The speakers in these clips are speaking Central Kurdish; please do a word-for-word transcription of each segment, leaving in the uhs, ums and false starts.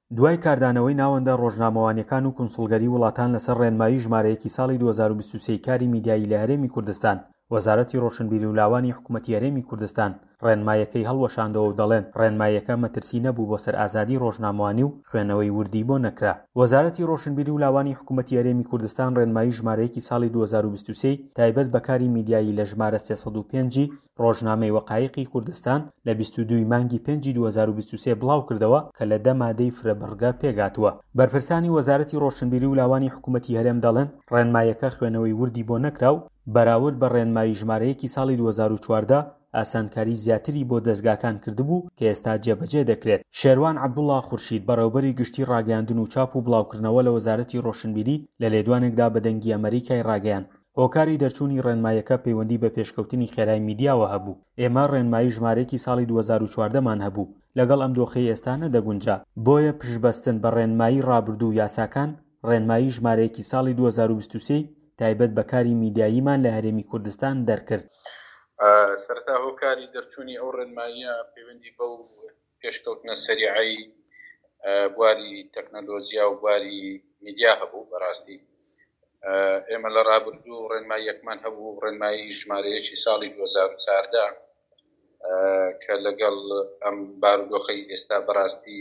دوای کاردانەوەی ناوەندە ڕۆژنامەوانیەکان و کونسڵگەری وڵاتان لەسەر ڕێنمایی ژمارەیەکی ساڵی دوو هەزار و بیست و سێ کاری میدیایی لە هەرێمی کوردستان، وەزارەتی ڕۆشنبیری و لاوانی حکوومەتی هەرێمی کوردستان ڕێنماییەکەی هەڵوەشاندەوە و دەڵێن ڕێنماییەکە مەترسی نەبوو بۆ سەر ئازادی ڕۆژنامەوانی و خوێندنەوەی وردی بۆ نەکرا. وەزارەتی ڕۆشنبیری و لاوانی حکوومەتی هەرێمی کوردستان ڕێنمایی ژمارەیەکی ساڵی دوو هەزار و بیست و سێ تایبەت بە کاری میدیایی لە ژمارە سێسەد و پێنجی ڕۆژنامەی وەقایقی کوردستان لە بیست و دوو مانگی پێنجی دوو هەزار و بیست و سێ بڵاو کردەوە کە لە دە مادەی فرەبەرگە پێگاتووە. بەرپرسانی وەزارەتی ڕۆشنبیری و لاوانی حکوومەتی هەرێم دەڵێن ڕێنماییەکە خوێندنەوەی وردی بۆ نەکرا و بەراورد بە ڕێنمایی ژمارەیەکی ساڵی دوو هەزار و چواردە ئاسانکاری زیاتری بۆ دەستگاکان کردبوو کە ئێستا جێبەجێ دەکرێت. شێروان عەبدوڵڵا خورشید بەڕێوەبەری گشتی ڕاگەیاندن و چاپ و بڵاوکردنەوە لە وەزارەتی ڕۆشنبیری لە لێدوانێکدا بە دەنگی ئەمریکای ڕاگەیاند هۆکاری دەرچوونی ڕێنماییەکە پەیوەندی بە پێشکەوتنی خێرای میدیاوە هەبوو. ئێمە ڕێنمایی ژمارەیەکی ساڵی دوو هەزار و چواردەمان هەبوو لەگەڵ ئەم دۆخەی ئێستا نەدەگونجا، بۆیە پشتبەستن بە ڕێنمایی ڕابردوو و یاساکان ڕێنمایی ژمارەیەکی ساڵی دوو هەزار و بیست و سێ تایبەت بە کاری میدیاییمان لە هەرێمی کوردستان دەرکرد. سەرەتا هۆکاری دەرچوونی ئەو ڕێنماییە پەیوەندی بەو پێشکەوتنە سەریعەی بواری تەکنەلۆژیا و بواری میدیا هەبوو. بەڕاستی ئێمە لە ڕابردوو ڕێنماییەکمان هەبوو، ڕێنمایی ژمارەیەکی ساڵی دوو هەزار و چواردە کە لەگەڵ ئەم بارودۆخەی ئێستا بەڕاستی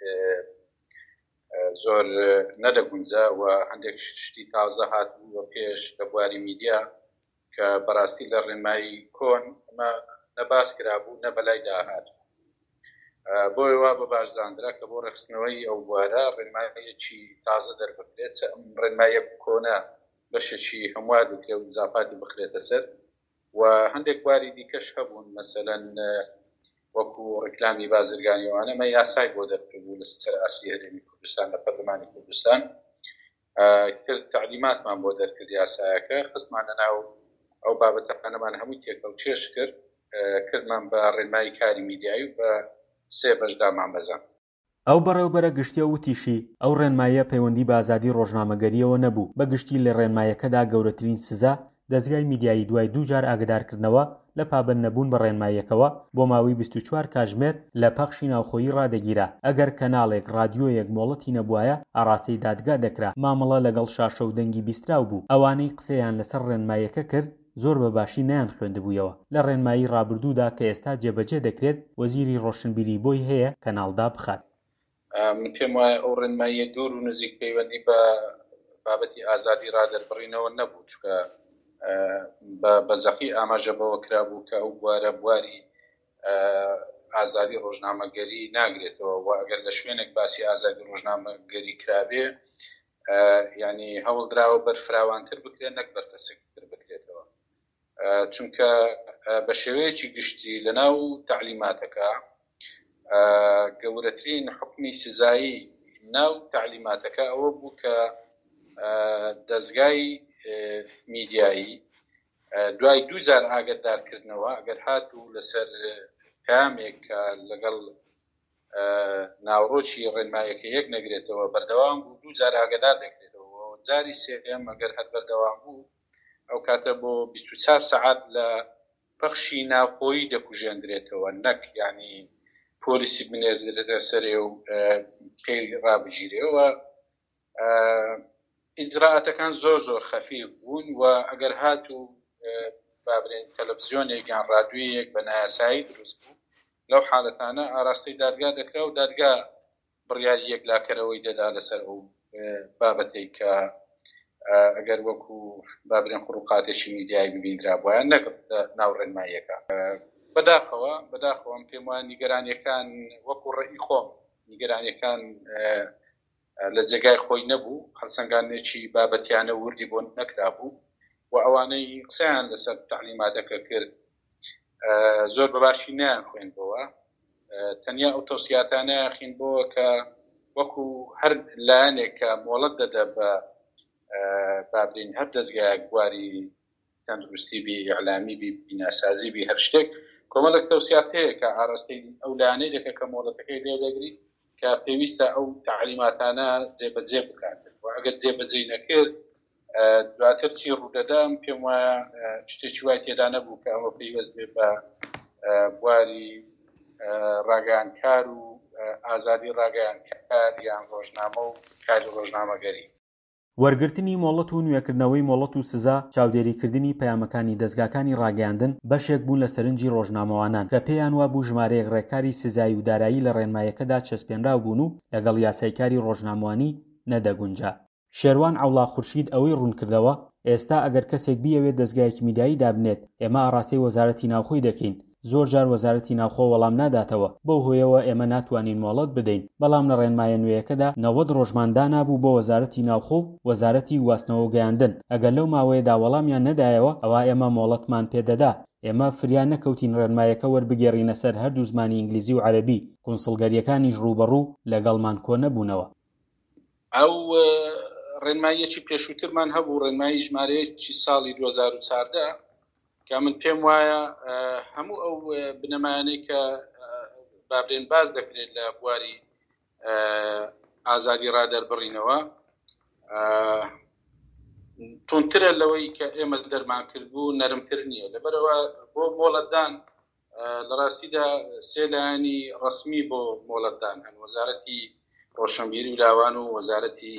زۆر نەدەگونجا و هەندێک شتی تازە هاتووە پێش لە بواری میدیا کە بەڕاستی لە ڕێنمایی کۆن ئەمە نەباس کرابوو نە بەلای داهات. بۆی وا بە باشزاندرا کە بۆ ڕخستنەوەی ئەو بوارە ڕێنماییەکی تازە دەربکرێت. ئەم ڕێنماییە کۆنە بەشێکی هەموار بکرێت و زاپاتی بخرێتە سەر و هەندێک بواری دیکەش هەبوون، مەسەلەن وەکو ڕێکلامی بازرگانیەوانە مە یاسای بۆ دەرکردبوو لەسەر ئاسی هەرێمی کوردستان لە پەرلەمانی کوردستان. تر تعلیماتمان بۆ دەرکرد یاسایەکە، خستمانە ناو ئەو بابەتەکانەمان هەمووی تێکە و چێش کرد، کردمان بە ڕێنمایی کاری میدیایی و بە سێ بەشدامان بەزاند. ئەو بەڕێوەبەرە گشتیە وتیشی ئەو ڕێنماییە پەیوەندی بە ئازادی ڕۆژنامەگەریەوە نەبوو، بە گشتی لە ڕێنماییەکەدا گەورەترین سزا دەستگای میدیایی دوای دوو جار ئاگدارکردنەوە لە پابەند نەبوون بە ڕێنماییەکەوە بۆ ماوەی بیست و چوار کاتژمێر لە پەخشی ناوخۆیی ڕادەگیرا. ئەگەر کەناڵێک ڕادیۆیەک مۆڵەتی نەبووایە ئاڕاستەی دادگا دەکرا. مامەڵە لەگەڵ شاشە و دەنگی بیستراو بوو. ئەوانەی قسەیان لەسەر ڕێنماییەکە کرد زۆر بەباشی نیان خوێندبوویەوە. لە ڕێنمایی ڕابردوودا کە ئێستا جێبەجێ دەکرێت وەزیری ڕۆشنبیری بۆی هەیە کەناڵدا بخات. من پێم وایە ئەو ڕێنماییە دوور و نزیک پەیوەندی بە بابەتی ئازادی ڕادەربڕینەوە نەبوو، چکە بە زەقی ئاماژە بەوە کرابوو کە ئەو بوارە بواری ئازادی ڕۆژنامەگەری ناگرێتەوە و ئەگەر لە شوێنێک باسی ئازادی ڕۆژنامەگەری کرابێ یعنی هەوڵدراوە بەرفراوانتر بکرێت نەک بەرتەسکتر بکرێتەوە، چونکە بە شێوەیەکی گشتی لەناو تعلیماتەکە گەورەترین حکمی سزایی ناو تعلیماتەکە ئەوە بوو کە دەستگای میدیایی دوای دوو جار ئاگدارکردنەوە ئەگەر هاتوو لەسەر پامێک کە لەگەڵ ناوڕۆکی ڕێنمایەکە یەک نەگرێتەوە بەردەوام بوو دوو جار ئاگدار دەکرێتەوە، جاری سێم ئەگەر هەر بەردەوام بوو ئەو کاتە بۆ بیست و چوار سەعات لە پەخشی ناوخۆیی دەکوژێندرێتەوە، نەک یعنی پۆلیسی بنێردرێتە سەرێ و پێی ڕابگیرێەوە. ئیجراعاتەکان زۆر زۆر خەفیف بوون و ئەگەر هاتوو بابرێن تەلەڤیزیۆنێک یان ڕادیۆیەک بە نایاسایی دروست بوو لەو حالەتانە ئاراستەی دادگا دەکرا و دادگا بڕیاری یەکلاکەرەوەی دەدا لەسەر ئەو بابەتەی کە ئەگەر وەکو بابرێن خوڕوقاتێکی میدیایی ببیندرا بووە نەک ناو ڕێنماییەکە. بەداخەوە بەداخەوە پێم وایە نیگەرانیەکان وەکو ڕێی خۆم نیگەرانیەکان لە جێگای خۆی نەبوو، هەڵسەنگانێکی بابەتیانە وردی بۆ نەکرابوو و ئەوانەی قسەیان لەسەر تعلیماتەکە کرد زۆر بەباشی نیان خوێندبەوە، تەنیا ئەو تەوسیاتانە خوێندبەوە کە وەکو هەر لایەنێک کە مۆڵەت دەدا بە بابرین هەر دەستگایەک بواری تەندروستی بی ئیعلامی بی بیناسازی بی هەر شتێک کۆمەڵێک تەوسیات هەیە کە ئاڕاستەی ئەو لایەنەی دەکە کە مۆڵەتەکەی لێدەگری کە پێویستە ئەو تعلیماتانە جێبەجێ بکات و ئەگەر جێبەجێ نەکرد دواتر چی ڕوودەدام پێم وایە شتێکی وای تێدا نەبوو کە ئەوە پێیوەست بێ بە بواری ڕاگەیاندکار و ئازادی ڕاگەیان کار یان ڕۆژنامە و کاری ڕۆژنامەگەری. وەرگرتنی مۆڵەت و نوێکردنەوەی مۆڵەت و سزا چاودێریکردنی پەیامەکانی دەستگاکانی ڕاگەیاندن بەشێک بوون لە سەرنجی ڕۆژنامەوانان کە پێیان وابوو ژمارەیەک ڕێکاری سزایی و دارایی لە ڕێنمایەکەدا چەسپێنراو بوون و لەگەڵ یاسایکاری ڕۆژنامەوانی نەدەگونجا. شێروان عەوڵا خورشید ئەوەی ڕوونکردەوە ئێستا ئەگەر کەسێک بیەوێت دەستگایەکی میدیایی دابنێت ئێمە ئاڕاستەی وەزارەتی ناوخۆی دەکەین. زۆر جار وەزارەتی ناوخۆ وەڵام ناداتەوە، بەو هۆیەوە ئێمە ناتوانین مۆڵەت بدەین، بەڵام لە ڕێنمایە نوێیەکەدا نەوەد ڕۆژماندا نابوو بۆ وەزارەتی ناوخۆ و وەزارەتی گواستنەوە و گەیاندن. ئەگەر لەو ماوەیەدا وەڵامیان نەدایەوە ئەوە ئێمە مۆڵەتمان پێدەدا. ئێمە فریان نەکەوتین ڕێنمایەکە وەربگێڕینە سەر هەردوو زمانی ئینگلیزی و عەرەبی. کونسڵگەریەکانیش ڕوبەڕوو لەگەڵمان کۆ نەبوونەوە. ئەو ڕێنماییەکی پێشووترمان هەبوو، ڕێنمایی ژمارەیەکی ساڵی دوو هەزار و چواردە کە من پێم وایە هەموو ئەو بنەمایانەی کە بابرێن باز دەکرێت لە بواری ئازادی ڕادەربڕینەوە تونترە لەوەی کە ئێمە دەرمان کردبوو، نەرمتر نییە. لەبەرەوە بۆ مۆڵەتدان لە ڕاستیدا سێ لایەنی ڕەسمی بۆ مۆڵەتدان هەن: وەزارەتی ڕۆشنبیری و لاوان و وەزارەتی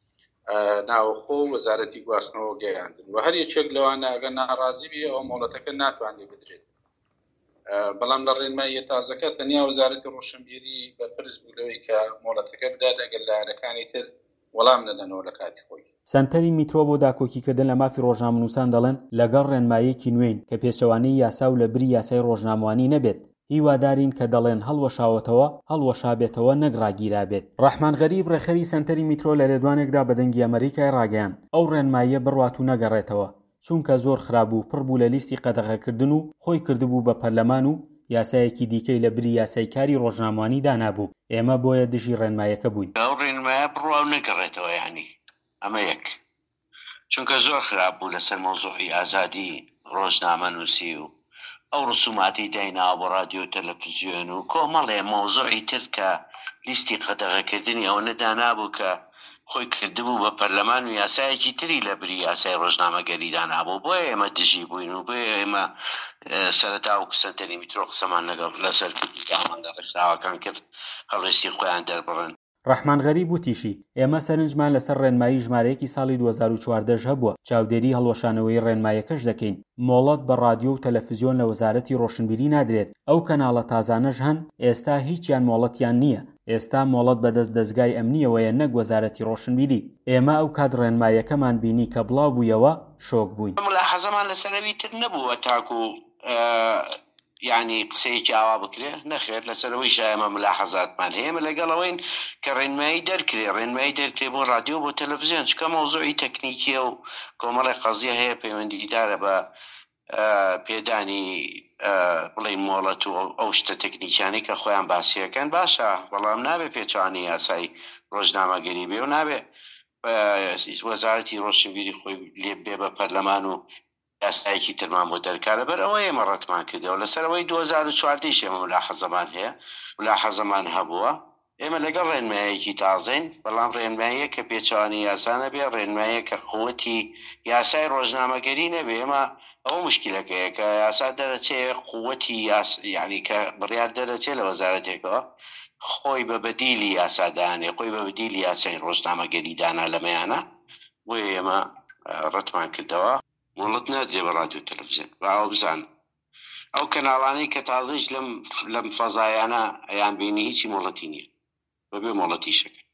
ناوخۆ و وەزارەتی گواستنەوە گەیاندن، و هەر یەکێک لەوانە ئەگەر ناڕازی بێ ئەو مۆڵەتەکە ناتوانێت بدرێت. بەڵام لە ڕێنماییە تازەکە تەنیا وەزارەتی ڕۆشنبیری بەرپرس بوو لەوەی کە مۆڵەتەکە بدات، ئەگەر لایەنەکانی تر وەڵام نەدەنەوە لە کاتی خۆی. سەنتەری میترۆ بۆ داکۆکیکردن لە مافی ڕۆژنامەنووسان دەڵێن لەگەڵ ڕێنماییەکی نوێین کە پێچەوانەی یاسا و لە بری یاسای ڕۆژنامەوانی نەبێت، هیوادارین کە دەڵێن هەڵوەشاوەتەوە هەڵوەشابێتەوە نەک ڕاگیرابێت. ڕەحمان غەریب ڕێخەری سەنتەری میترۆ لە لێدوانێکدا بە دەنگی ئەمریکای ڕاگەیاند ئەو ڕێنماییە بڕوات و نەگەڕێتەوە چونکە زۆر خراپ و پڕ بوو لە لیستی قەدەغەکردن و خۆی کردبوو بە پەرلەمان و یاسایەکی دیکەی لە بری یاسایکاری ڕۆژنامەوانی دانابوو. ئێمە بۆیە دژی ڕێنمایەکە بووین. ئەو ڕێنمایە بڕوا و نەگەڕێتەوە، یعنی ئەمە یەک، چونکە زۆر خراپ بوو لەسەر مۆزوعی ئازادی ڕۆژنامەنووسی و ئەو ڕسوماتی دایناوە بۆ رادیۆ تەلەڤیزیۆن و کۆمەڵێ مۆزوعی تر کە لیستی قەدەغەکردنی ئەوە نەدانابوو کە خۆی کردبوو بە پەرلەمان و یاسایەکی تری لە بری یاسای ڕۆژنامەگەریدا نابوو. بۆیە ئێمە دژی بووین و بۆیە ئێمە سەرەتا و سەنتەری میترۆ قسەمان لەگەڵ لەسەر کردیان لە ڕێکخراوەکان کرد هەڵوێستی خۆیان دەربڕن. ڕەحمان غەریب وتیشی ئێمە سەرنجمان لەسەر ڕێنمایی ژمارەیەکی ساڵی دوو هەزار و چواردە هەبووە، چاودێری هەڵوەشانەوەی ڕێنمایەکەش دەکەین. مۆڵەت بە رادیۆ و تەلەڤیزیۆن لە وەزارەتی ڕۆشنبیری نادرێت. ئەو کەناڵە تازانەش هەن، ئێستا هیچیان مۆڵەتیان نییە. ئێستا مۆڵەت بەدەست دەستگای ئەمنیەوەیە نەک وەزارەتی ڕۆشنبیری. ئێمە ئەو کات ڕێنمایەکەمان بینی کە بڵاو بوویەوە شۆک بووین. ملاحەزەمان لەسەرەوی تر نەبووە تاکو یعنی قسەیەکی ئاوا بکرێ نەخێر، لەسەرەوەی ئێمە ملاحەزاتمان هەیە لەگەڵەوەین کە ڕێنمایی دەرکرێ ڕێنمایی دەرکرێ بۆ رادیۆ بۆ تەلەڤیزیۆن، چکە مۆزوعی تەکنیکیە و کۆمەڵی قەزیە هەیە پەیوەندیدارە بە پێدانی بڵێ مۆڵەت و ئەو شتە تەکنیکیانی کە خۆیان باسیەکەن. باشە، بەڵام نابێ پێچوانی یاسای ڕۆژنامەگەری بێ و نابێ وەزارەتی ڕۆشنبیری خۆی لێ بێ بە پەرلەمان و یاسایەکی ترمان بۆ دەرکارە. بەر ئەوە ئێمە ڕەتمان کردەوە لەسەرەوەی دوو هەزار و چواردەیش ئێمە ملاحەزەمان هەیە، ملاحەزەمان هەبووە. ئێمە لەگەڵ ڕێنمایەکی تازەین، بەڵام ڕێنماییە کە پێچوانی یاسا نەبێ، ڕێنمایە کە قووەتی یاسای ڕۆژنامەگەری نەبێ. ئێمە ئەو مشکلەکەیە کە یاسا دەرەچێ قووەتی یعنی کە بڕیار دەرەچێ لە وەزارەتێکەوە خۆی بە بەدیلی یاسادانێ، خۆی بە بەدیلی یاسای ڕۆژنامەگەری دانا لەمەیانە. بۆیە ئێمە ڕەتمان کردەوە مۆڵەت نادرێ بە رادیۆ تەلەڤیزیۆن. باوە بزانن ئەو کەناڵانەی کە تازەیش لەم لەم فەزایانە ئەیان بینی هیچی مۆڵەتی نییە، بەبێ مۆڵەتی شەکە.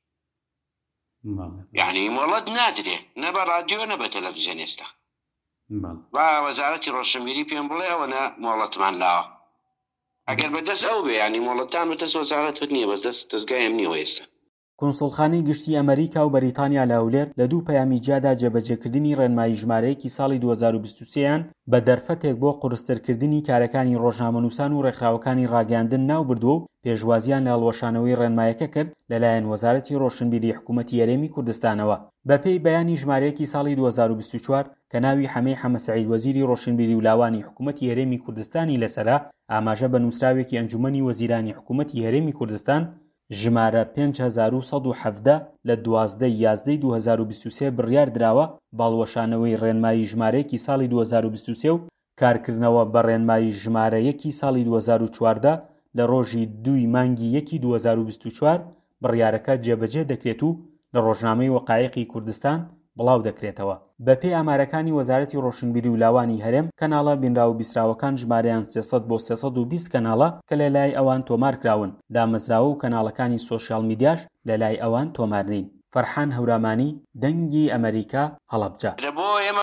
یعنی مۆڵەت نادرێ نە بە رادیۆ نە بە تەلەڤیزیۆن. ئێستا با وەزارەتی ڕۆشنبیری پێم بڵێ ئەوە نە مۆڵەتمان لاوە. ئەگەر بەدەست ئەو بێ ینی مۆڵەتان بەدەست وەزارەت نییە، بەس دەست دەستگای ئەمنیەوە. ئێستا کونسڵخانەی گشتی ئەمریکا و بەریتانیا لە هەولێر لە دوو پەیامی جیادا جێبەجێکردنی ڕێنمایی ژمارەیەکی ساڵی دوو هەزار و بیست و سێیان بە دەرفەتێک بۆ قورسترکردنی کارەکانی ڕۆژنامەنووسان و ڕێکخراوەکانی ڕاگەیاندن ناو بردووە و پێشوازیان لە هەڵوەشانەوەی ڕێنمایەکە کرد لەلایەن وەزارەتی ڕۆشنبیری حکوومەتی هەرێمی کوردستانەوە. بەپێی بەیانی ژمارەیەکی ساڵی دوو هەزار و بیست و چوار کە ناوی حەمەی حەمە سەعید وەزیری ڕۆشنبیری و لاوانی حکوومەتی هەرێمی کوردستانی لەسەرا، ئاماژە بە نووسراوێکی ئەنجومەنی وەزیرانی حکوومەتی هەرێمی کوردستان ژمارە پێنج هەزار و سەد و حەڤدە لە دوازدەی یازدەی دوو هەزار و بیست و سێ بڕیار دراوە باڵوەشانەوەی ڕێنمایی ژمارەیەکی ساڵی دوو هەزار و بیست و سێ و کارکردنەوە بە ڕێنمایی ژمارەیەکی ساڵی دوو هەزار و چواردە لە ڕۆژی دووی مانگی یەکی دوو هەزار و بیست و چوار بڕیارەکە جێبەجێ دەکرێت و لە ڕۆژنامەی وەقایعی کوردستان بڵاو دەکرێتەوە. بەپێی ئامارەکانی وەزارەتی ڕۆشنبیری و لاوانی هەرێم کەناڵە بینراو بیستراوەکان ژمارەیان سێسەد بۆ سێسەد و بیست کەناڵە کە لە لای ئەوان تۆمار کراون، دامەزراوە و کەناڵەکانی سۆشیال میدیاش لە لای ئەوان تۆمار نین. فەرحان هەورامانی، دەنگی ئەمریکا، هەڵەبجە.